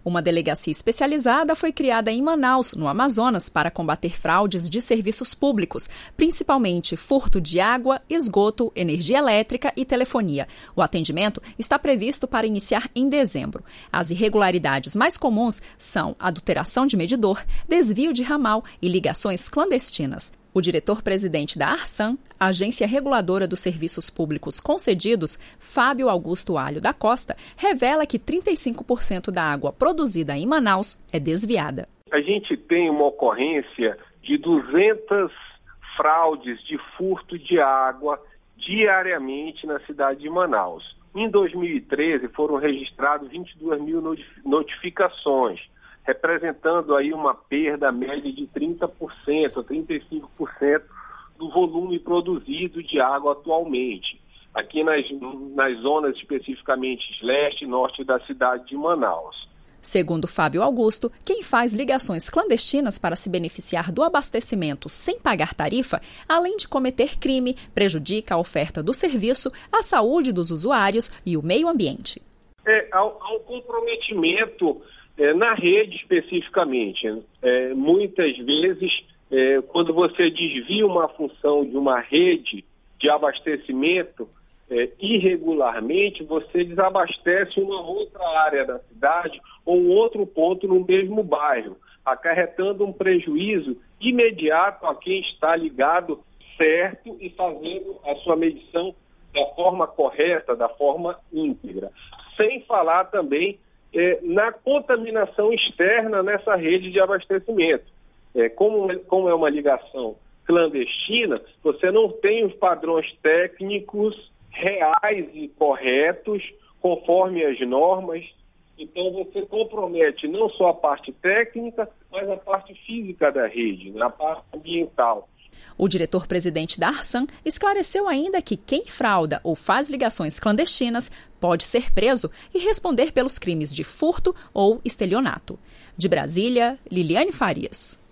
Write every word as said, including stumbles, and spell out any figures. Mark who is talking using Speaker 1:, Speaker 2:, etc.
Speaker 1: Uma delegacia especializada foi criada em Manaus, no Amazonas, para combater fraudes de serviços públicos, principalmente furto de água, esgoto, energia elétrica e telefonia. O atendimento está previsto para iniciar em dezembro. As irregularidades mais comuns são adulteração de medidor, desvio de ramal e ligações clandestinas. O diretor-presidente da Arsan, agência reguladora dos serviços públicos concedidos, Fábio Augusto Alho da Costa, revela que trinta e cinco por cento da água produzida em Manaus é desviada.
Speaker 2: A gente tem uma ocorrência de duzentas fraudes de furto de água diariamente na cidade de Manaus. Em dois mil e treze foram registradas vinte e duas mil notificações, representando aí uma perda média de trinta por cento, trinta e cinco por cento do volume produzido de água atualmente, aqui nas, nas zonas especificamente leste e norte da cidade de Manaus.
Speaker 1: Segundo Fábio Augusto, quem faz ligações clandestinas para se beneficiar do abastecimento sem pagar tarifa, além de cometer crime, prejudica a oferta do serviço, a saúde dos usuários e o meio ambiente.
Speaker 2: É, há, há um comprometimento É, na rede especificamente. É, muitas vezes, é, quando você desvia uma função de uma rede de abastecimento é, irregularmente, você desabastece uma outra área da cidade ou um outro ponto no mesmo bairro, acarretando um prejuízo imediato a quem está ligado certo e fazendo a sua medição da forma correta, da forma íntegra. Sem falar também É, na contaminação externa nessa rede de abastecimento. É, como, como é uma ligação clandestina, você não tem os padrões técnicos reais e corretos, conforme as normas. Então você compromete não só a parte técnica, mas a parte física da rede, a parte ambiental.
Speaker 1: O diretor-presidente da Arsan esclareceu ainda que quem frauda ou faz ligações clandestinas pode ser preso e responder pelos crimes de furto ou estelionato. De Brasília, Liliane Farias.